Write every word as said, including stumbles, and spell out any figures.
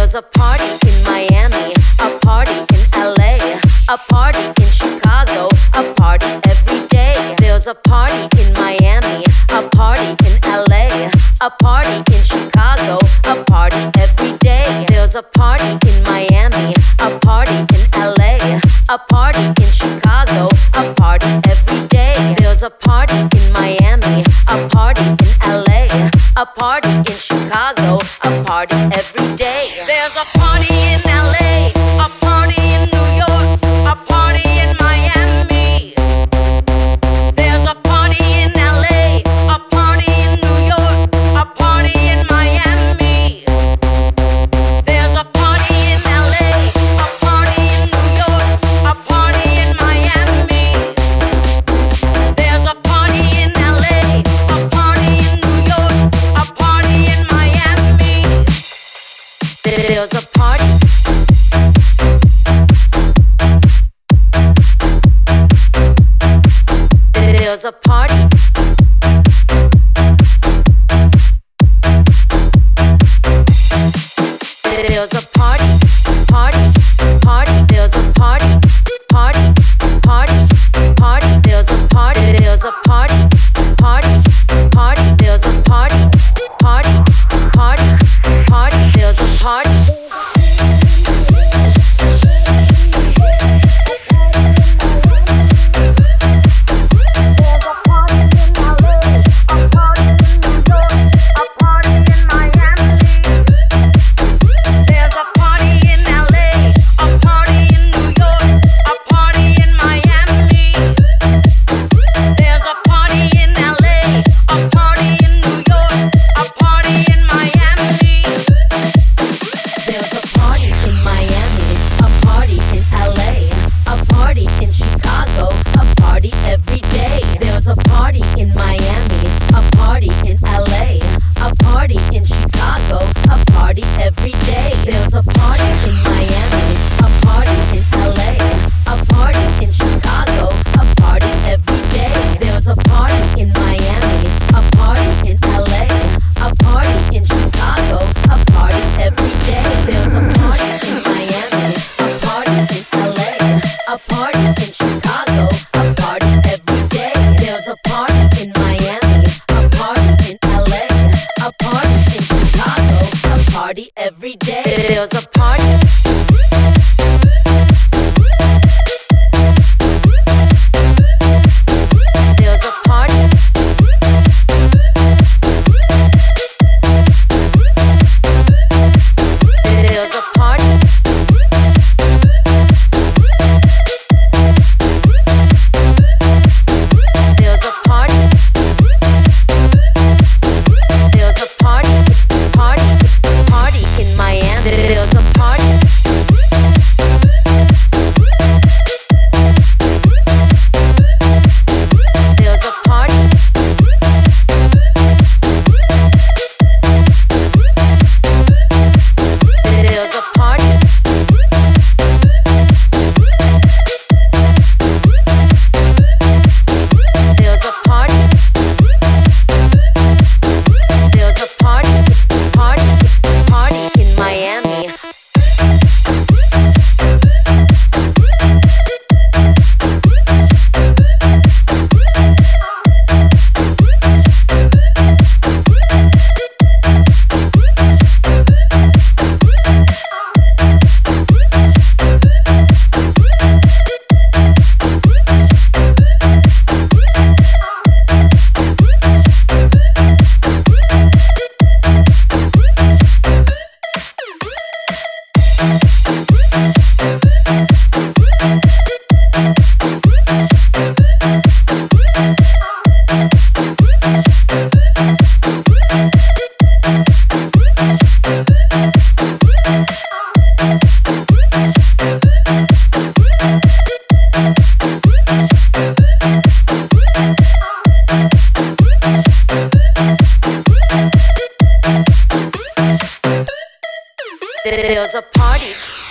There's a party in Miami, a party in L A, a party in Chicago, a party every day. There's a party in Miami, a party in L A, a party in Chicago, a party every day. There's a party in Miami, a party in L A, a party in Chicago, a party every day. There's a party in Miami, a party in L A, a party in Chicago, a party every day. There's a party in L A, a party in New York, a party in Miami. There's a party in L A, a party in New York, a party in Miami. There's a party in L A, a party in New York, a party in Miami. There's a party in L A, a party in New York, a party in Miami. There's a party. There's a party. There's a party, party, party. There's a party, party, party, party. There's a party, there's a party, party, party. There's a party, party, party, party. There's a party. Every day there's a party. There's a party. There's a party. There's a party. There's a party. Party. Party in Miami. There's a party. There's a party. There's a party. There's a party. There's a party. Party. Party in Miami. There's a party.